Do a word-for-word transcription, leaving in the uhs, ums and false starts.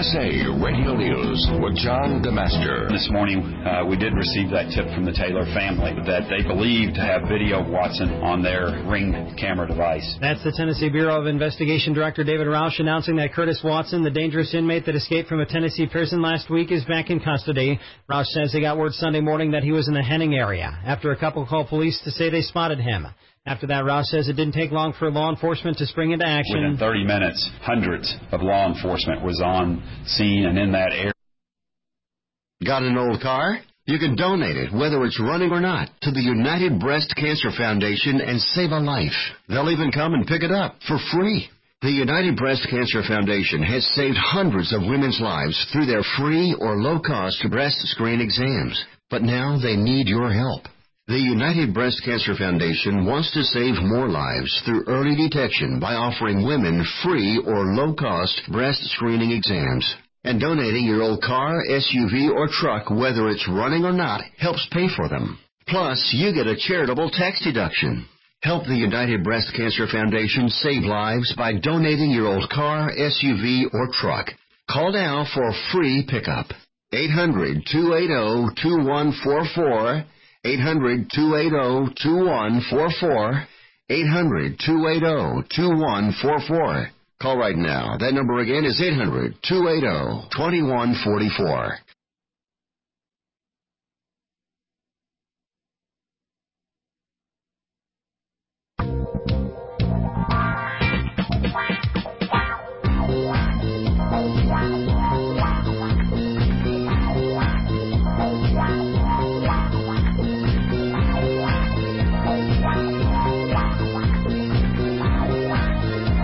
S A Radio News with John DeMaster. This morning, uh, we did receive that tip from the Taylor family that they believe to have video Watson on their Ring camera device. That's the Tennessee Bureau of Investigation Director David Roush announcing that Curtis Watson, the dangerous inmate that escaped from a Tennessee prison last week, is back in custody. Roush says they got word Sunday morning that he was in the Henning area after a couple called police to say they spotted him. After that, Roush says it didn't take long for law enforcement to spring into action. Within thirty minutes, hundreds of law enforcement was on scene and in that area. Got an old car? You can donate it, whether it's running or not, to the United Breast Cancer Foundation and save a life. They'll even come and pick it up for free. The United Breast Cancer Foundation has saved hundreds of women's lives through their free or low-cost breast screen exams. But now they need your help. The United Breast Cancer Foundation wants to save more lives through early detection by offering women free or low-cost breast screening exams. And donating your old car, S U V, or truck, whether it's running or not, helps pay for them. Plus, you get a charitable tax deduction. Help the United Breast Cancer Foundation save lives by donating your old car, S U V, or truck. Call now for a free pickup. eight hundred, two eight zero, two one four four. eight hundred, two eight zero, two one four four, eight hundred, two eight zero, two one four four. Call right now. That number again is eight hundred, two eight zero, two one four four.